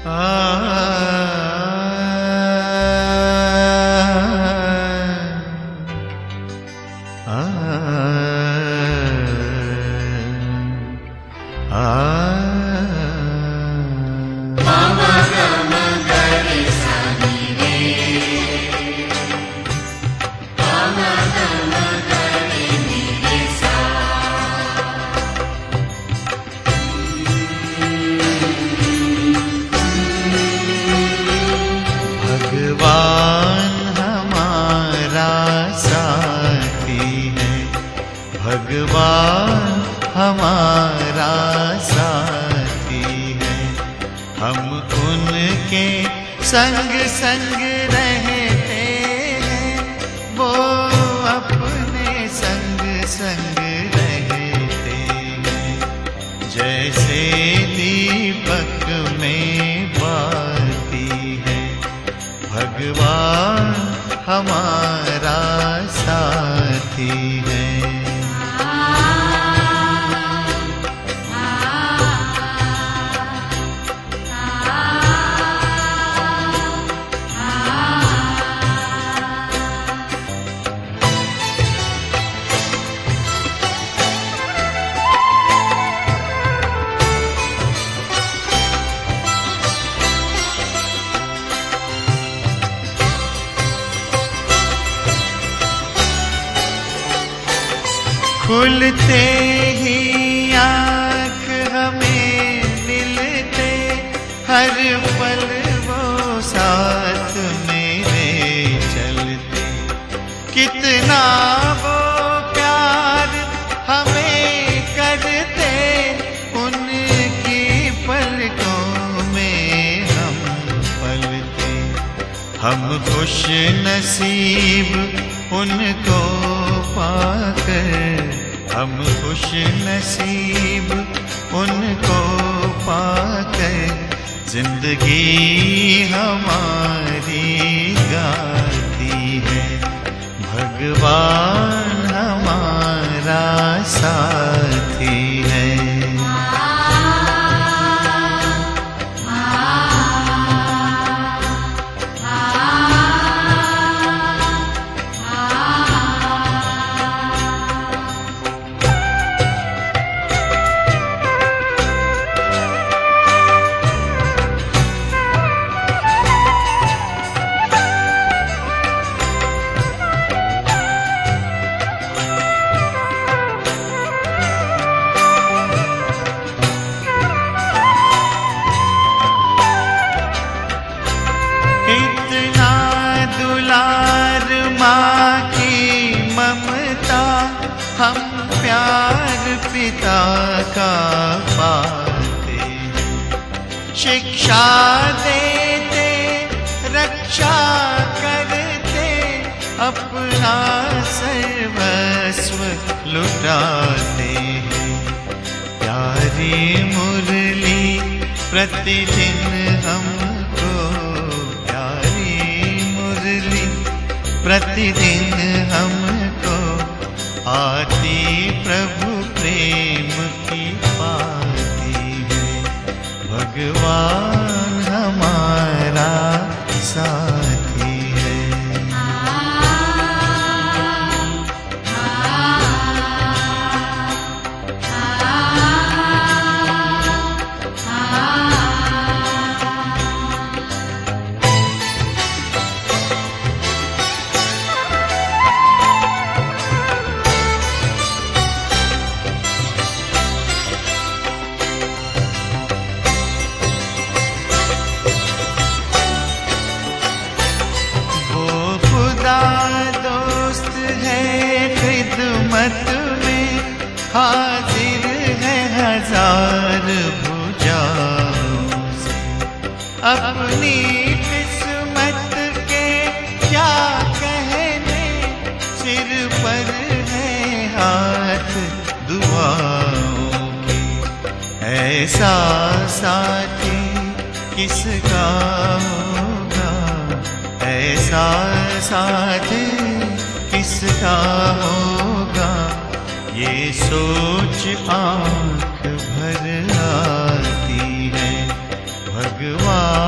भगवान हमारा साथी है, हम उनके संग संग रहते हैं, वो अपने संग संग रहते हैं। जैसे दीपक में बाती है, भगवान हमारा साथी है। खुलते ही आँख हमें मिलते, हर पल वो साथ मेरे चलते। कितना वो प्यार हमें करते, उनकी पलकों में हम पलते। हम खुश नसीब उनको पाकर, हम खुश नसीब उनको पाकर, जिंदगी हमारी गाती है। भगवान हमारा साथी है। इतना दुलार माँ की ममता, हम प्यार पिता का पाते हैं। शिक्षा देते, रक्षा करते, अपना सर्वस्व लुटाते हैं। प्यारी मुरली प्रतिदिन हमको, प्रतिदिन हमको आती प्रभु प्रेम की पाती है। भगवान हमारा साथी है। दोस्त है खिदमत में, हाजिर है हजार भुजाओं से। अपनी किस्मत के क्या कहने, सिर पर है हाथ दुआओं के। ऐसा साथी किसका होगा, ऐसा साथी किसका होगा, ये सोच आँख भर आती है। भगवान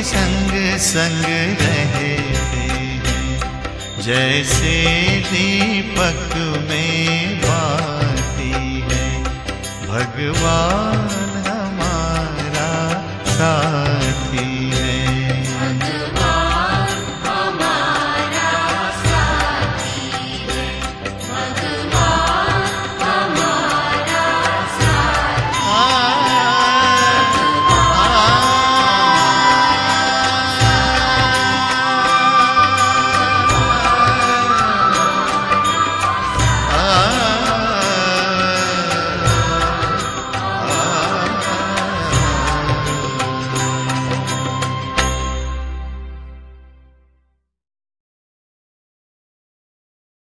संग संग रहते हैं, जैसे दीपक में बाती है भगवान हमारा साथ।